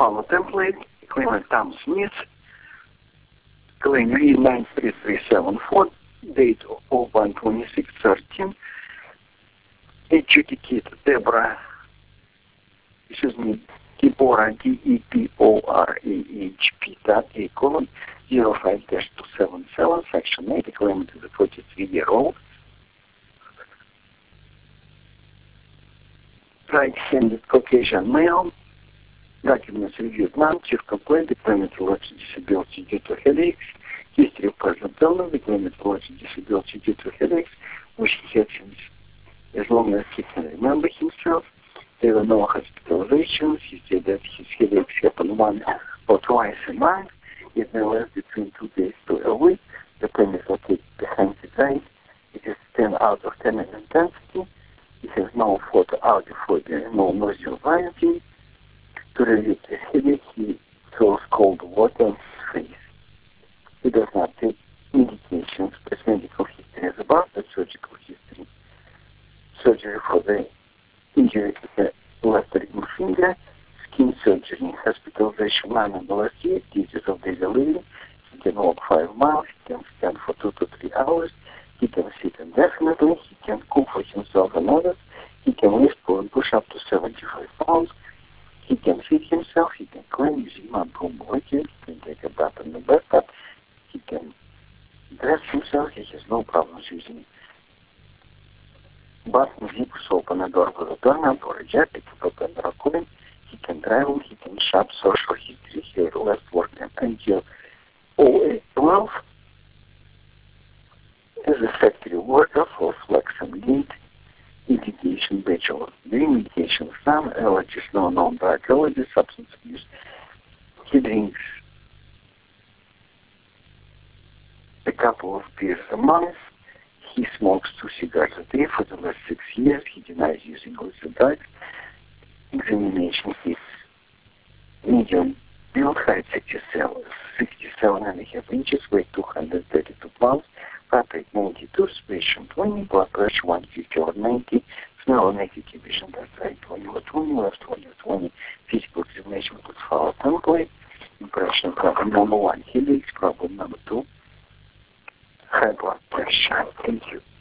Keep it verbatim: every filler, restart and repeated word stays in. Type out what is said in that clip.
follow template, claimant Tom Smith, claim E nine three three seven four, date oh one twenty-six thirteen, adjudicate Deborah, excuse me, Deborah, D E B O R A H P dot A colon zero five dash two seven seven, section eight, the claimant is a forty-three-year-old, right-handed Caucasian male, documents reviewed none, chief complaint, the claimant relates to disability due to headaches, history of present illness, the claimant relates to disability due to headaches, which he had since as long as he can remember himself. There were no hospitalizations. He said that his headaches happen once or twice a month. It may last between two days to a week. The pain is located behind his eyes. It is ten out of ten in intensity. He has no photoaudiophobia, no nausea or vomiting. To relieve the headache, he throws cold water on his face. He does not take medications. His medical history is about the surgical history. Surgery for the injury to the left ring finger, skin surgery, hospitalization nine in the last year, duties of daily living. He can walk five miles, he can stand for two to three hours, he can sit indefinitely, he can cook for himself and others, he can lift and push up to seventy-five pounds, he can feed himself, he can clean using non-broom bucket, he can take a bath in the bathtub, he can dress himself, he has no problems using button zips, open a door with a doorknob or a jacket, open a coin. He can travel, he can shop, social history, he left work until oh eight twelve as a factory worker for Flex and Gate, education, bachelor degree, medication, some allergies, no known drug allergies, substance abuse. He drinks a couple of beers a month. He smokes two cigars a day for the last six years. He denies using illicit drugs. Examination is medium build, height sixty-seven, sixty-seven and a half inches, weight two hundred thirty-two pounds, heart rate ninety-two, spiration twenty, blood pressure one fifty over ninety, smell and negative vision, that's right twenty over twenty, left twenty over twenty, physical examination with follow template, impression problem number one, headaches, problem number two, high blood pressure. Thank you.